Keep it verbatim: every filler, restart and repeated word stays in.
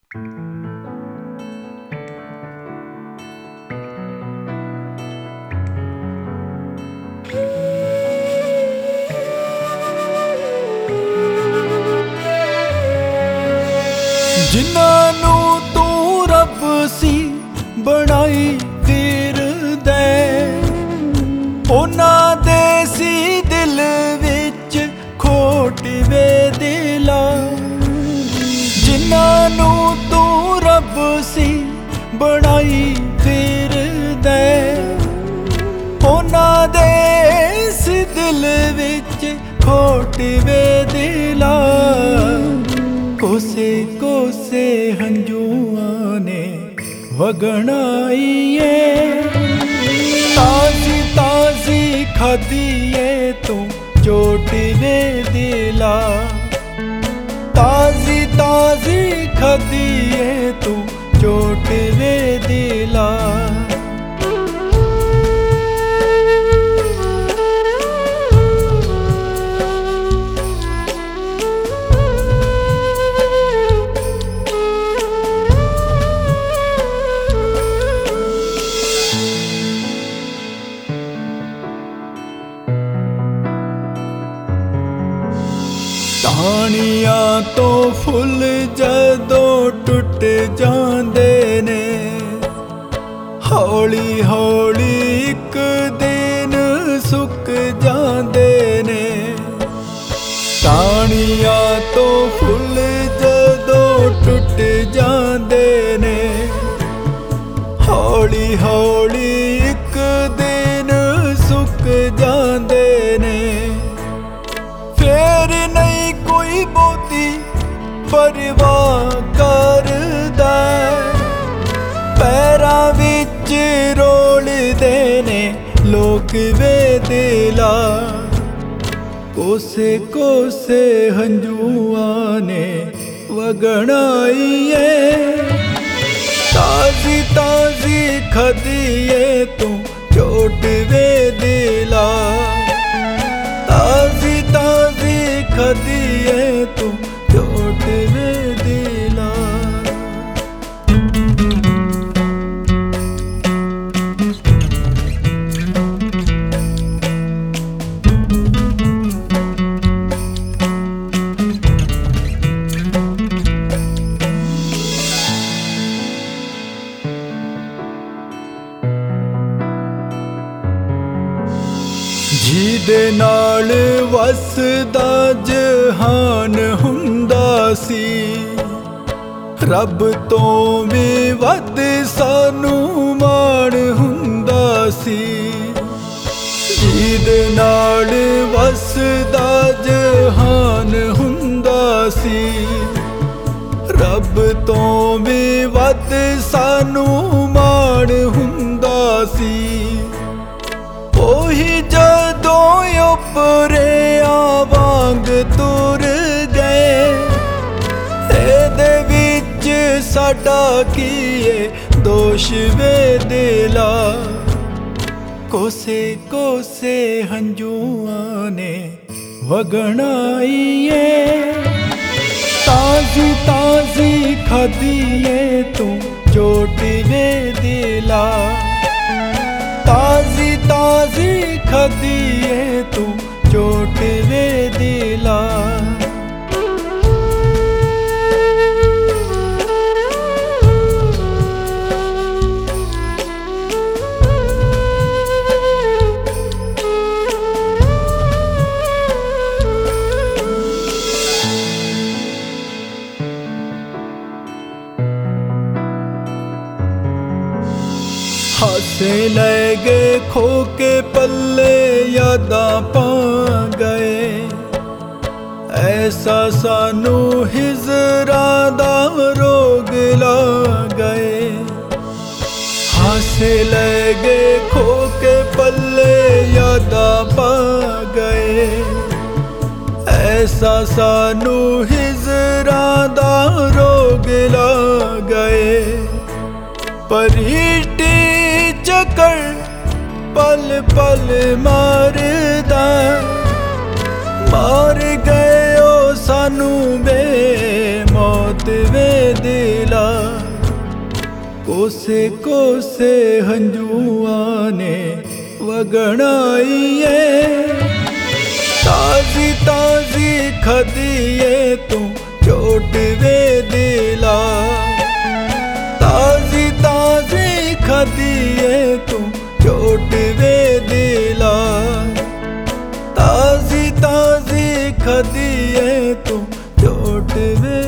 ਜਿਨ੍ਹਾਂ ਨੂੰ ਤੂੰ ਰੱਬ ਸੀ ਬਣਾਈ ਫਿਰਦਾ, ਉਹਨਾਂ ਦੇ ਸੀ ਦਿਲ ਵਿੱਚ ਖੋਟ ਵੇ ਦਿਲਾ। ਜਿਨ੍ਹਾਂ ਨੂੰ ਤੂੰ ਰੱਬ ਸੀ ਬਣਾਈ ਫਿਰਦਾ, ਉਹਨਾਂ ਦੇ ਸੀ ਦਿਲ ਵਿੱਚ ਖੋਟ ਵੇ ਦਿਲਾ। ਕੋਸੇ ਕੋਸੇ ਹੰਝੂਆਂ ਨੇ ਵਗਣਾ ਏ, ਤਾਜ਼ੀ ਤਾਜ਼ੀ ਖਾਧੀ ਏ ਤੂੰ ਚੋਟ ਵੇ ਦਿਲਾ। ਤਾਜ਼ੀ ਤਾਜ਼ੀ ਖਾਧੀ ਏ ਤੂੰ ਚੋਟ ਵੇ ਦਿਲਾ। ਟਾਹਣੀਆਂ ਤੋਂ ਫੁੱਲ ਜਦੋਂ ਟੁੱਟ ਜਾਂਦੇ ਨੇ, ਹੌਲੀ ਹੌਲੀ ਇੱਕ ਦਿਨ ਸੁੱਕ ਜਾਂਦੇ ਨੇ। ਟਾਹਣੀਆਂ ਤੋਂ ਫੁੱਲ ਜਦੋਂ ਟੁੱਟ ਜਾਂਦੇ ਨੇ, ਹੌਲੀ ਹੌਲੀ ਇੱਕ ਦਿਨ ਸੁੱਕ ਜਾਂਦੇ ਨੇ। ਫੇਰ ਨਹੀਂ ਕੋਈ ਬਹੁਤੀ ਪਰਵਾਹ ਕਰਦਾ, ਪੈਰਾਂ ਵਿੱਚ ਰੋਲਦੇ ਨੇ ਲੋਕ ਵੇ ਦਿਲਾ। ਕੋਸੇ ਕੋਸੇ ਹੰਝੂਆਂ ਨੇ ਵਗਣਾ ਏ, ਤਾਜ਼ੀ ਤਾਜ਼ੀ ਖਾਧੀ ਏ ਤੂੰ ਚੋਟ ਵੇ ਦਿਲਾ। ਤਾਜ਼ੀ ਤਾਜ਼ੀ ਖਾਧੀ ਏ ਤੂੰ ਚੋਟ ਵੇ ਦਿਲਾ। ਜਿਹਦੇ ਨਾਲ ਵਸਦਾ ਜਹਾਨ ਹੁੰਦਾ ਸੀ, ਰੱਬ ਤੋਂ ਵੀ ਵੱਧ ਸਾਨੂੰ ਮਾਣ ਹੁੰਦਾ ਸੀ। ਜਿਹਦੇ ਨਾਲ ਵਸਦਾ ਜਹਾਨ ਹੁੰਦਾ ਸੀ, ਰੱਬ ਤੋਂ ਵੀ ਵੱਧ ਸਾਨੂੰ ਮਾਣ ਹੁੰਦਾ ਸੀ। ਉਹੀ ਜਦੋਂ ਉਪਰਿਆਂ ਵਾਂਗ ਤੁਰ ਗਏ, ਇਹਦੇ ਵਿੱਚ ਸਾਡਾ ਕੀ ਏ ਦੋਸ਼ ਵੇ ਦਿਲਾ। ਕੋਸੇ ਕੋਸੇ ਹੰਝੂਆਂ ਨੇ ਵਗਣਾ ਏ, ਤਾਜ਼ੀ ਤਾਜ਼ੀ ਖਾਧੀ ਏ ਤੂੰ ਚੋਟ ਵੇ ਦਿਲਾ। ਤਾਜ਼ੀ ਤਾਜ਼ੀ ਖਾਧੀ ਏ ਤੂੰ ਚੋਟ ਵੇ ਦਿਲਾ। ਹਾਸੇ ਲੈ ਗਏ ਖੋ ਕੇ ਪੱਲੇ ਯਾਦਾਂ ਪਾ ਗਏ, ਐਸਾ ਸਾਨੂੰ ਹਿਜਰਾਂ ਦਾ ਰੋਗ ਲਾ ਗਏ। ਹਾਸੇ ਲੈ ਗਏ ਖੋ ਕੇ ਪੱਲੇ ਯਾਦਾਂ ਪਾ ਗਏ, ਐਸਾ ਸਾਨੂੰ ਹਿਜਰਾਂ ਦਾ ਰੋਗ ਲਾ ਗਏ। ਪਰੀਟੀ ਚੱਕਰ ਪਲ ਪਲ ਮਾਰਦਾ, ਮਾਰ ਗਏ ਉਹ ਸਾਨੂੰ ਬੇ ਮੌਤ ਵੇ ਦਿਲਾ। ਕੋਸੇ ਕੋਸੇ ਹੰਝੂਆਂ ਨੇ ਵਗਣਾਈ ਏ। ਤਾਜ਼ੀ ਤਾਜ਼ੀ ਖਦੀਏ ਤੂੰ ਝੋਟ ਵੇ ਦਿਲਾ, ਤਾਜ਼ੀ ਤਾਜ਼ੀ ਖਦੀਏ ਤੂੰ ਝੋਟ ਵੇ ਦਿਲਾ, ਤਾਜ਼ੀ ਤਾਜ਼ੀ ਖਦੀਏ ਤੂੰ ਝੋਟ ਵੇ